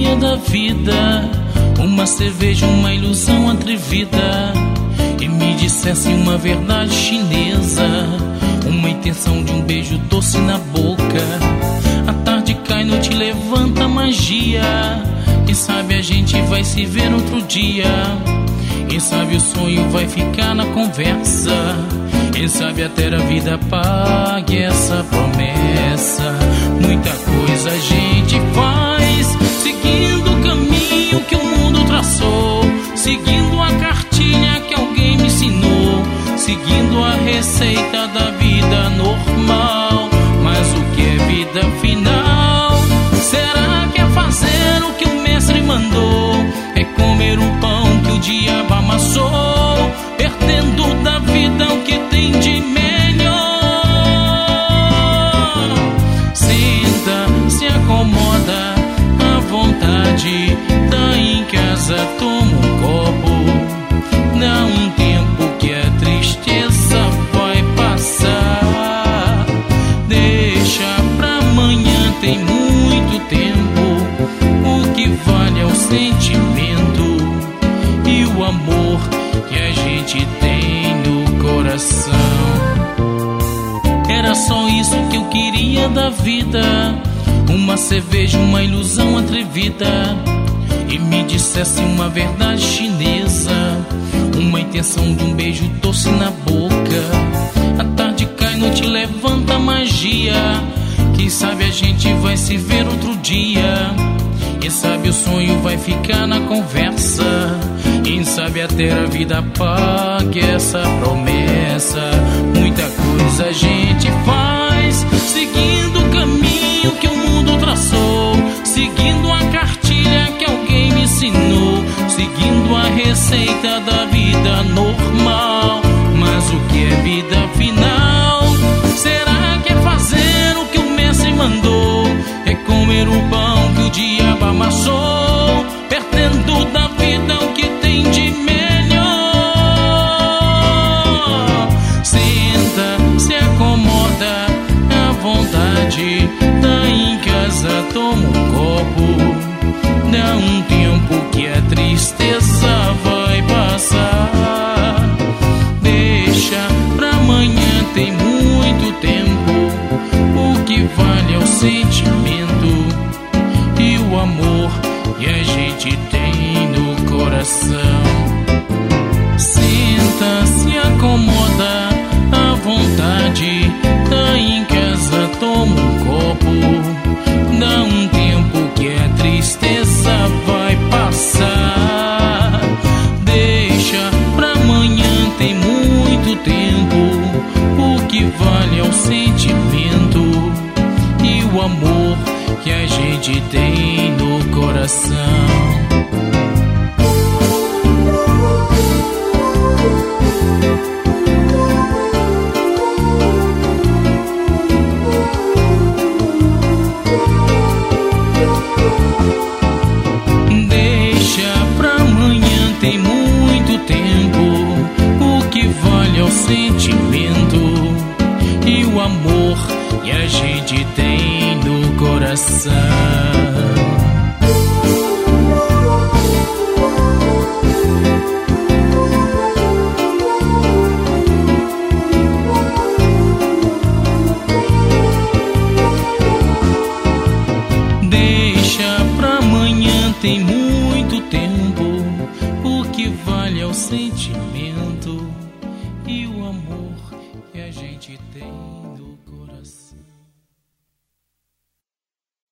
queria da vida, uma cerveja, uma ilusão atrevida, e me dissesse uma verdade chinesa, uma intenção de um beijo doce na boca. A tarde cai, noite levanta a magia. Quem sabe a gente vai se ver outro dia. Quem sabe o sonho vai ficar na conversa. Quem sabe até a vida pague essa promessa. Muita coisa a gente faz, seguindo o caminho que o mundo traçou, seguindo a cartilha que alguém me ensinou, seguindo a receita da vida normal. Mas o que é vida final? Será que é fazer o que o mestre mandou? É comer o pão que o diabo amassou, perdendo da vida o que tem de melhor. Senta, se acomoda à vontade, tá em casa, toma um copo, dá um tempo que a tristeza vai passar. Deixa pra amanhã, tem muito tempo. O que vale é o sentimento e o amor que a gente tem no coração. Era só isso que eu queria da vida, uma cerveja, uma ilusão atrevida, e me dissesse uma verdade chinesa, uma intenção de um beijo doce na boca. A tarde cai, noite levanta a magia. Quem sabe a gente vai se ver outro dia. Quem sabe o sonho vai ficar na conversa. Quem sabe até a vida pague essa promessa. Muita coisa a gente faz, seguindo o caminho que o mundo traçou, seguindo a cartilha que alguém me ensinou, seguindo a receita da vida normal. Mas o que é vida final? Será que é fazer o que o mestre mandou? É comer o pão que o diabo amassou, perdendo da vida o que tem de melhor. Senta, se acomoda à vontade, tá em casa, toma um copo, dá um tempo que a tristeza vai passar. Deixa pra amanhã, tem muito tempo. O que vale é o sentimento e o amor que a gente tem no coração. Senta, se acomoda à vontade, tá em casa, toma um copo, dá um tempo que a tristeza vai passar. Deixa pra amanhã, tem muito tempo. O que vale é o sentimento e o amor que a gente tem no coração. Deixa pra amanhã, tem muito tempo. O que vale é o sentimento e o amor que a gente tem no coração. Deixa pra amanhã, tem muito tempo. O que vale é o sentimento e o amor que a gente tem no coração.